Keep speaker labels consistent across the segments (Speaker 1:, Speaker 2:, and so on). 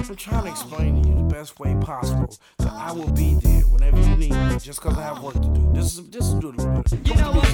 Speaker 1: I'm trying to explain to you the best way possible. So I will be there whenever you need me, just cause I have work to do. This is do a little bit.
Speaker 2: You know what?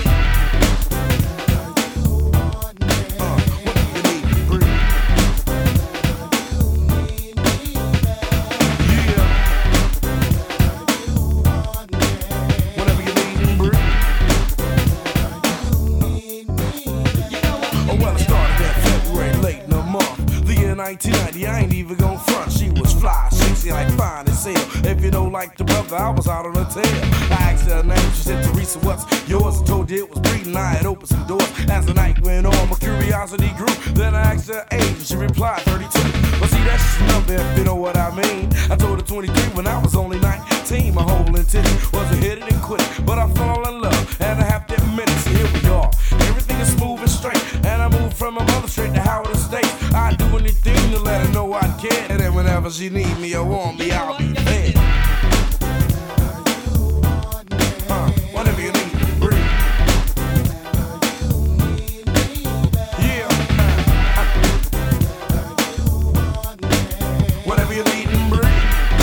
Speaker 1: Well, I started that February late in the month. The year 1990, I ain't even gon' front. She was fly, sexy like fine as hell. If you don't like the brother, I was out on her tail. I asked her name, she said Teresa, what's yours? I told you it was breeding, I had opened some doors. As the night went on, my curiosity grew. Then I asked her age, and she replied 32. But see, that's just a number if you know what I mean. I told her 23 when I was only 19. My whole intention was to hit it and quit it. But I fall in love, and I have to admit it. So here we are. Everything is smooth and straight. And I moved from my mother straight to Howard Estate. I'd do anything to let her know I care. And then whenever she need me or want me, I'll be there. Whatever you need, breathe. Yeah. Whatever you need and breathe.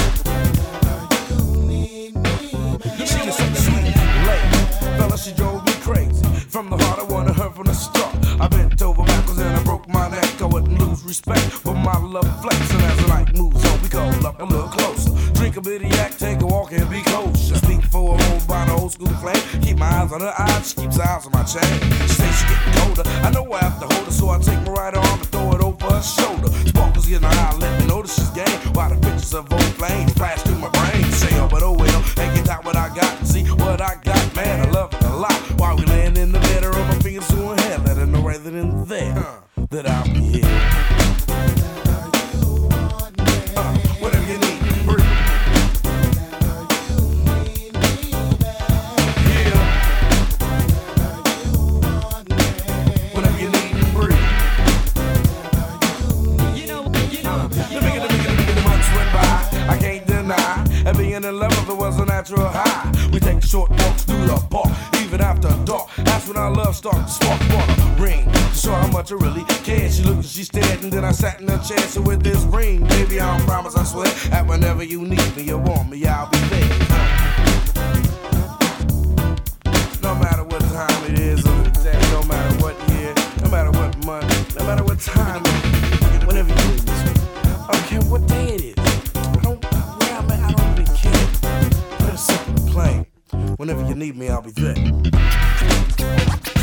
Speaker 1: She was so sweet, late. Fella, she drove me crazy. From the heart, I wanted her from the start. I bent over backwards and I broke my neck. I wouldn't lose respect, but my love flexing as the night moves on. We go up a little closer. Drink a bit of yak, take a walk and be kosher. Speak for a home by the old school flame. Keep my eyes on her eyes, she keeps her eyes on my chain. She says she getting colder. I know I have to hold her, so I take my right arm and throw it over her shoulder. Sparkles getting her eye, let me know that she's game. While the pictures of old flames flash through my brain. Say, oh, but oh well, ain't get out what I got. See what I got, man, I love it a lot. While we laying in the bed, I rub my fingers to her head. Let her know right then and there that I'll be here. Whatever you need, breathe. Yeah. Whatever you need, breathe. The months went by, I can't deny. And being in love with her was a natural high. We take short walks through the park, even after dark. That's when our love started to spark. Wanna ring to show how much I really care. She looked and she stared, and then I sat in her chair. So with this ring, baby, I don't promise, I swear, that whenever you need me or want me, I'll be there. No matter what time it is of the day, no matter what year, no matter what month, no matter what time it is, whenever you need me, I don't care what day it is. Where I'm at, I don't even care. Put it simple and plain. Whenever you need me, I'll be there.